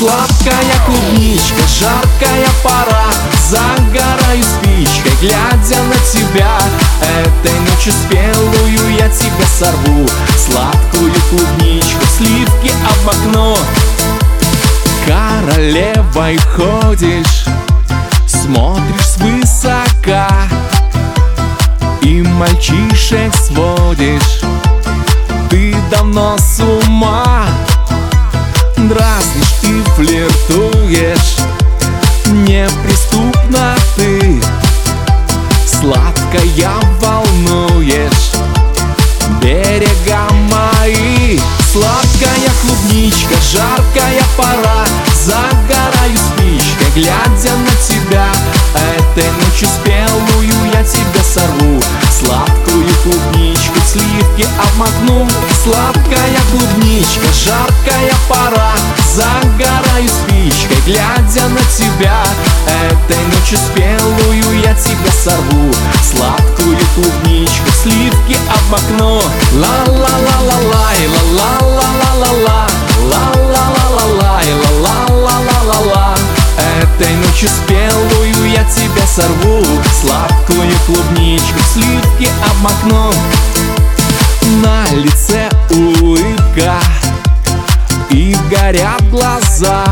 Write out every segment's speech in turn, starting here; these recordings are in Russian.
Сладкая клубничка, жаркая пора, загораю спичкой, глядя на тебя. Этой ночью спелую я тебя сорву, сладкую клубничку, сливки об окно. Королевой ходишь, смотришь свысока и мальчишек сводишь. Ты давно с ума, дразнишь и флиртуешь, неприступна ты, сладкая волнуешь берега мои. Сладкая клубничка, жаркая пора, загораю спичкой, глядя на тебя. Этой ночью спелую я тебя сорву, сладкую клубничку, сливки обмакну. Сладкая клубничка, жаркая пора, загораю спичкой, глядя на тебя. Этой ночью спелую я тебя сорву, сладкую клубничку, сливки обмакну. Ла-ла-ла-ла-лай, ла-ла-ла-ла-ла-ла, ла-ла-ла-ла-лай, ла-ла-ла-ла-ла-ла. Этой ночью спелую я тебя сорву, сладкую клубничку, сливки обмакну. На лице улыбка и горят глаза,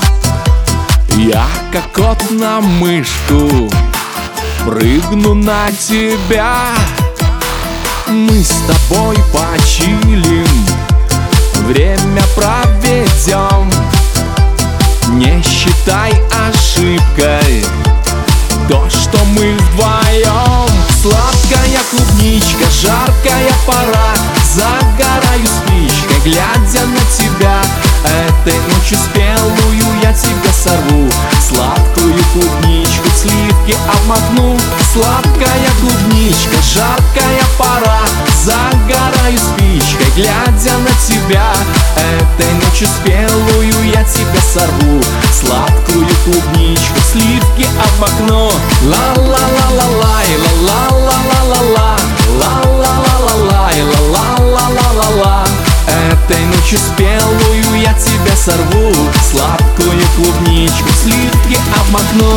я как кот на мышку прыгну на тебя. Мы с тобой почилим, время проведем, не считай ошибкой то, что мы вдвоем. Сладкая клубничка, жаркая пора, загораю спичкой, глядя на тебя. Этой ночью спелую я тебя сорву, сладкую клубничку, сливки обмакну. Сладкая клубничка, жаркая пора, загораю спичкой, глядя на тебя. Этой ночью спелую я тебя сорву, сладкую клубничку, сливки обмакну. Ла-ла-ла-ла-лай, ла-ла-ла-ла-ла-ла, ла-ла-ла-ла-лай, ла-ла-ла-ла-ла-ла. Этой ночью спелую я тебя сорву, сладкую клубничку, сливки обмакну.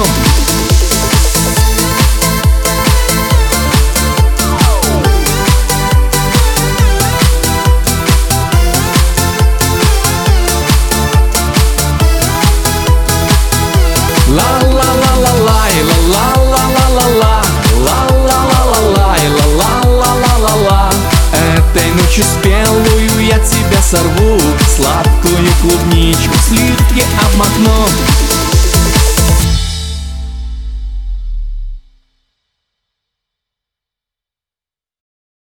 Ла-ла-ла-ла-лай, ла-ла-ла-ла-ла-ла, ла-ла-ла-ла-лай, ла-ла-ла-ла-ла-ла. Этой ночью спелую я тебя сорву, сладкую клубничку, сливки обмакну.